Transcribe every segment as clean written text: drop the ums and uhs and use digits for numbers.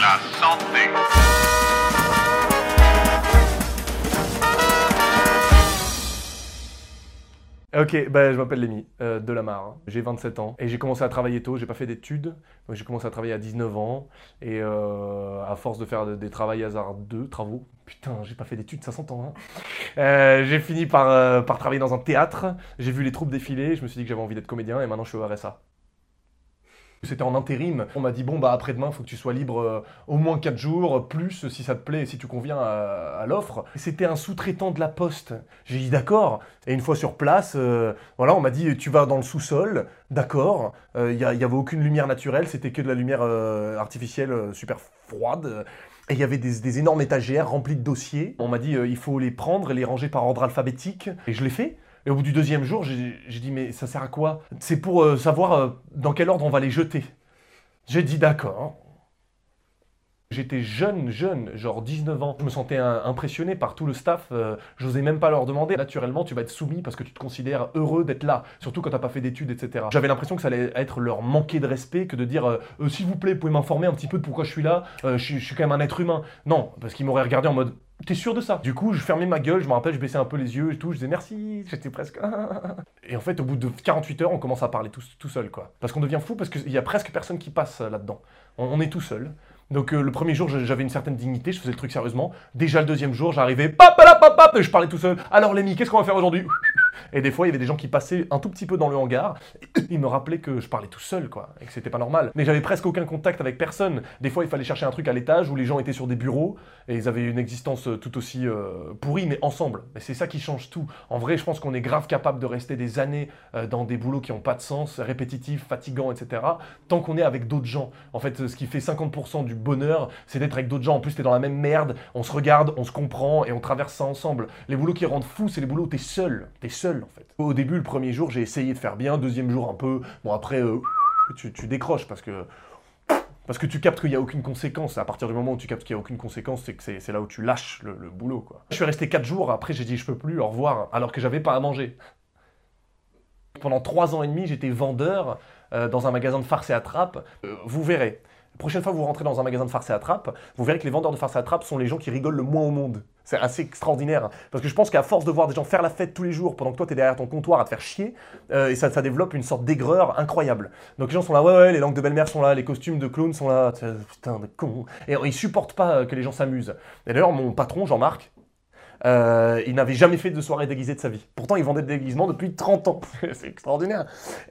la santé. Ok, bah, je m'appelle Lémi, Delamarre, hein. J'ai 27 ans et j'ai commencé à travailler tôt, j'ai pas fait d'études, donc j'ai commencé à travailler à 19 ans et à force de faire des travaux, putain j'ai pas fait d'études, ça s'entend hein. J'ai fini par travailler dans un théâtre, j'ai vu les troupes défiler, je me suis dit que j'avais envie d'être comédien et maintenant je suis au RSA. C'était en intérim. On m'a dit, bon, bah après-demain, il faut que tu sois libre au moins 4 jours, plus si ça te plaît et si tu conviens à l'offre. C'était un sous-traitant de la Poste. J'ai dit, d'accord. Et une fois sur place, voilà, on m'a dit, tu vas dans le sous-sol, d'accord. Il n'y avait aucune lumière naturelle, c'était que de la lumière artificielle super froide. Et il y avait des énormes étagères remplies de dossiers. On m'a dit, il faut les prendre et les ranger par ordre alphabétique. Et je l'ai fait. Et au bout du deuxième jour, j'ai dit, mais ça sert à quoi? C'est pour savoir dans quel ordre on va les jeter. J'ai dit, d'accord. J'étais jeune, genre 19 ans. Je me sentais impressionné par tout le staff. J'osais même pas leur demander. Naturellement, tu vas être soumis parce que tu te considères heureux d'être là. Surtout quand t'as pas fait d'études, etc. J'avais l'impression que ça allait être leur manquer de respect que de dire s'il vous plaît, vous pouvez m'informer un petit peu de pourquoi je suis là. Je suis quand même un être humain. Non, parce qu'ils m'auraient regardé en mode... T'es sûr de ça? Du coup, je fermais ma gueule, je me rappelle, je baissais un peu les yeux et tout, je disais merci, j'étais presque... Et en fait, au bout de 48 heures, on commence à parler tout seul, quoi. Parce qu'on devient fou, parce qu'il y a presque personne qui passe là-dedans. On est tout seul. Donc le premier jour, j'avais une certaine dignité, je faisais le truc sérieusement. Déjà le deuxième jour, j'arrivais, pap, et je parlais tout seul. Alors Lémi, qu'est-ce qu'on va faire aujourd'hui? Et des fois, il y avait des gens qui passaient un tout petit peu dans le hangar. Ils me rappelaient que je parlais tout seul, quoi, et que c'était pas normal. Mais j'avais presque aucun contact avec personne. Des fois, il fallait chercher un truc à l'étage où les gens étaient sur des bureaux et ils avaient une existence tout aussi pourrie, mais ensemble. Et c'est ça qui change tout. En vrai, je pense qu'on est grave capable de rester des années dans des boulots qui n'ont pas de sens, répétitifs, fatigants, etc. Tant qu'on est avec d'autres gens. En fait, ce qui fait 50% du bonheur, c'est d'être avec d'autres gens. En plus, t'es dans la même merde, on se regarde, on se comprend et on traverse ça ensemble. Les boulots qui rendent fou, c'est les boulots où t'es seul. T'es seul, en fait. Au début, le premier jour, j'ai essayé de faire bien. Deuxième jour, un peu. Bon, après, tu décroches parce que tu captes qu'il n'y a aucune conséquence. À partir du moment où tu captes qu'il n'y a aucune conséquence, c'est que c'est là où tu lâches le boulot, quoi. Je suis resté 4 jours. Après, j'ai dit je peux plus, au revoir. Alors que j'avais pas à manger. Pendant 3 ans et demi, j'étais vendeur dans un magasin de farce et attrape. Vous verrez. La prochaine fois que vous rentrez dans un magasin de farce et attrape, vous verrez que les vendeurs de farce et attrape sont les gens qui rigolent le moins au monde. C'est assez extraordinaire. Parce que je pense qu'à force de voir des gens faire la fête tous les jours pendant que toi t'es derrière ton comptoir à te faire chier, et ça développe une sorte d'aigreur incroyable. Donc les gens sont là, ouais, les langues de belle-mère sont là, les costumes de clowns sont là, putain de con. Et ils supportent pas que les gens s'amusent. Et d'ailleurs, mon patron, Jean-Marc, il n'avait jamais fait de soirée déguisée de sa vie. Pourtant, il vendait des déguisements depuis 30 ans. C'est extraordinaire.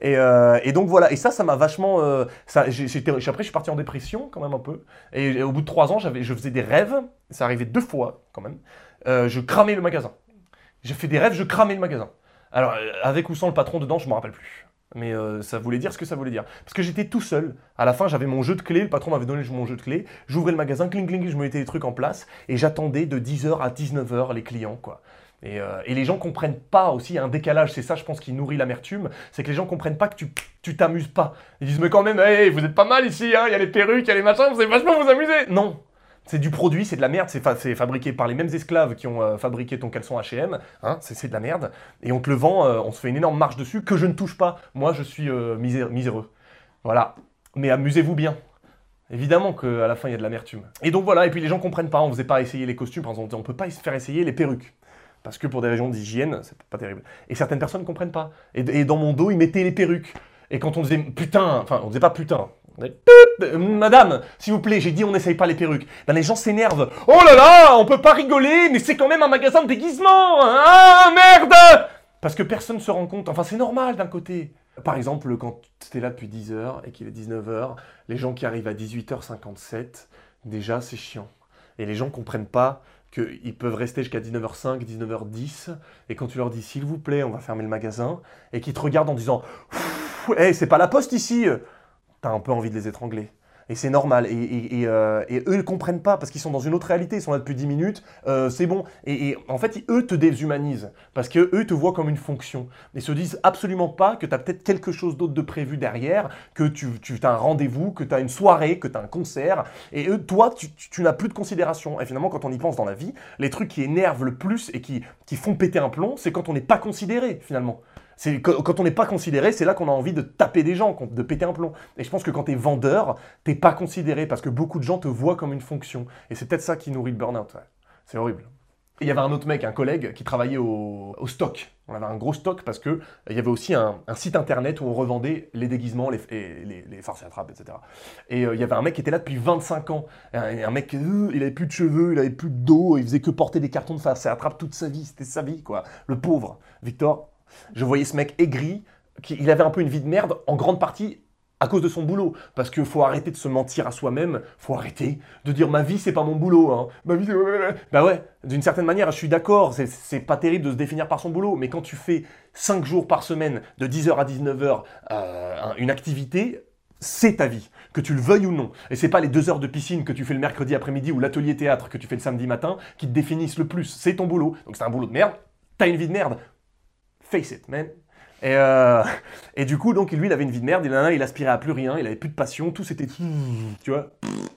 Et donc voilà. Et ça m'a vachement... après, je suis parti en dépression quand même un peu. Et au bout de 3 ans, je faisais des rêves. Ça arrivait 2 fois quand même. Je cramais le magasin. J'ai fait des rêves, je cramais le magasin. Alors, avec ou sans le patron dedans, je me rappelle plus. Mais ça voulait dire ce que ça voulait dire. Parce que j'étais tout seul. À la fin, j'avais mon jeu de clés. Le patron m'avait donné mon jeu de clés. J'ouvrais le magasin, cling, cling, je me mettais les trucs en place. Et j'attendais de 10h à 19h les clients, quoi. Et les gens comprennent pas aussi, il y a un décalage. C'est ça, je pense, qui nourrit l'amertume. C'est que les gens comprennent pas que tu t'amuses pas. Ils disent, mais quand même, hey, vous êtes pas mal ici, hein. Il y a les perruques, il y a les machins, vous allez vachement vous amuser. Non. C'est du produit, c'est de la merde, c'est fabriqué par les mêmes esclaves qui ont fabriqué ton caleçon H&M, hein, c'est de la merde, et on te le vend, on se fait une énorme marge dessus que je ne touche pas. Moi, je suis miséreux. Voilà. Mais amusez-vous bien. Évidemment qu'à la fin, il y a de l'amertume. Et donc voilà, et puis les gens comprennent pas, on faisait pas essayer les costumes, par exemple, on peut pas se faire essayer les perruques. Parce que pour des raisons d'hygiène, c'est pas terrible. Et certaines personnes ne comprennent pas. Et dans mon dos, ils mettaient les perruques. Et quand on disait putain, enfin, on disait pas putain. Madame, s'il vous plaît, j'ai dit on n'essaye pas les perruques. Ben les gens s'énervent. Oh là là, on peut pas rigoler, mais c'est quand même un magasin de déguisement. Ah merde! Parce que personne se rend compte. Enfin, c'est normal d'un côté. Par exemple, quand tu es là depuis 10h et qu'il est 19h, les gens qui arrivent à 18h57, déjà c'est chiant. Et les gens comprennent pas qu'ils peuvent rester jusqu'à 19h05, 19h10, et quand tu leur dis s'il vous plaît, on va fermer le magasin, et qu'ils te regardent en disant hey, c'est pas la poste ici, t'as un peu envie de les étrangler. Et c'est normal. Et eux, ils ne comprennent pas parce qu'ils sont dans une autre réalité. Ils sont là depuis 10 minutes, c'est bon. Et en fait, eux te déshumanisent parce qu'eux, ils te voient comme une fonction. Ils se disent absolument pas que tu as peut-être quelque chose d'autre de prévu derrière, que tu as un rendez-vous, que tu as une soirée, que tu as un concert. Et eux, toi, tu n'as plus de considération. Et finalement, quand on y pense dans la vie, les trucs qui énervent le plus et qui font péter un plomb, c'est quand on n'est pas considéré, finalement. Quand on n'est pas considéré, c'est là qu'on a envie de taper des gens, de péter un plomb. Et je pense que quand tu es vendeur, t'es pas considéré parce que beaucoup de gens te voient comme une fonction. Et c'est peut-être ça qui nourrit le burn-out. Ouais. C'est horrible. Et il y avait un autre mec, un collègue, qui travaillait au stock. On avait un gros stock parce que il y avait aussi un site internet où on revendait les déguisements, les farces et attrapes, etc. Et il y avait un mec qui était là depuis 25 ans. Un mec, il avait plus de cheveux, il avait plus de dos, il faisait que porter des cartons de farces et attrapes toute sa vie. C'était sa vie, quoi. Le pauvre. Victor, je voyais ce mec aigri, il avait un peu une vie de merde, en grande partie à cause de son boulot. Parce qu'il faut arrêter de se mentir à soi-même, faut arrêter de dire ma vie c'est pas mon boulot. Hein. Ma vie c'est... Bah ouais, d'une certaine manière je suis d'accord, c'est pas terrible de se définir par son boulot, mais quand tu fais 5 jours par semaine, de 10h à 19h, une activité, c'est ta vie, que tu le veuilles ou non. Et c'est pas les 2 heures de piscine que tu fais le mercredi après-midi ou l'atelier théâtre que tu fais le samedi matin qui te définissent le plus. C'est ton boulot. Donc c'est un boulot de merde, t'as une vie de merde. Face it, man. Et du coup, donc, lui, il avait une vie de merde, il aspirait à plus rien, il avait plus de passion, tout c'était... Tu vois.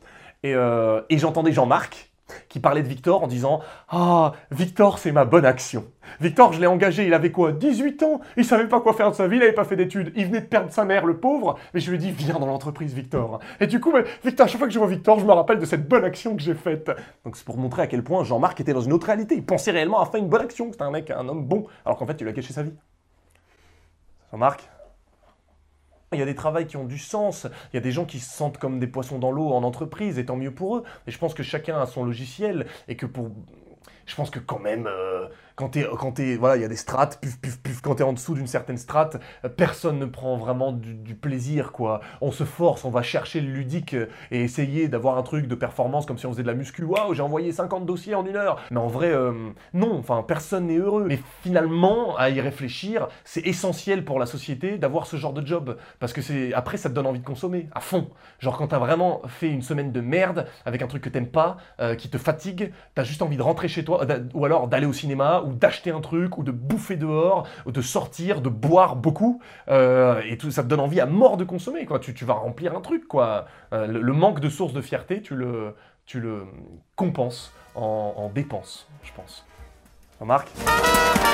Et j'entendais Jean-Marc qui parlait de Victor en disant « Ah, Victor, c'est ma bonne action. Victor, je l'ai engagé, il avait quoi, 18 ans? Il savait pas quoi faire de sa vie, il avait pas fait d'études. Il venait de perdre sa mère, le pauvre. Mais je lui ai dit, viens dans l'entreprise, Victor. Et du coup, Victor, à chaque fois que je vois Victor, je me rappelle de cette bonne action que j'ai faite. » Donc c'est pour montrer à quel point Jean-Marc était dans une autre réalité. Il pensait réellement à faire une bonne action. C'était un mec, un homme bon, alors qu'en fait, il lui a caché sa vie. Jean-Marc? Il y a des travails qui ont du sens, il y a des gens qui se sentent comme des poissons dans l'eau en entreprise, et tant mieux pour eux. Et je pense que chacun a son logiciel, et que pour... Je pense que quand même, voilà, il y a des strates, quand t'es en dessous d'une certaine strate, personne ne prend vraiment du plaisir, quoi. On se force, on va chercher le ludique et essayer d'avoir un truc de performance comme si on faisait de la muscu. Waouh, j'ai envoyé 50 dossiers en 1 heure. Mais en vrai, non, enfin, personne n'est heureux. Mais finalement, à y réfléchir, c'est essentiel pour la société d'avoir ce genre de job. Parce que après, ça te donne envie de consommer, à fond. Genre, quand t'as vraiment fait une semaine de merde, avec un truc que t'aimes pas, qui te fatigue, t'as juste envie de rentrer chez toi, ou alors d'aller au cinéma, ou d'acheter un truc, ou de bouffer dehors, ou de sortir, de boire beaucoup, et tout, ça te donne envie à mort de consommer, quoi. Tu vas remplir un truc, quoi. Le manque de source de fierté, tu le compenses en dépenses, je pense. Remarque ?